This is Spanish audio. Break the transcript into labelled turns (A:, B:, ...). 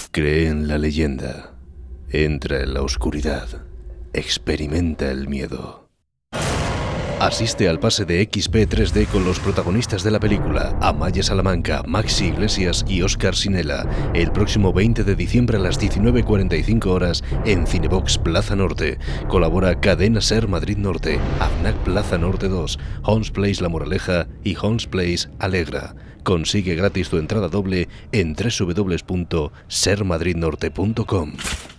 A: Cree en la leyenda. Entra en la oscuridad. Experimenta el miedo. Asiste al pase de XP 3D con los protagonistas de la película, Amaya Salamanca, Maxi Iglesias y Óscar Sinela, el próximo 20 de diciembre a las 19:45 horas en Cinebox Plaza Norte. Colabora Cadena Ser Madrid Norte, AFNAC Plaza Norte 2, Homes Place La Moraleja y Homes Place Alegra. Consigue gratis tu entrada doble en www.sermadridnorte.com.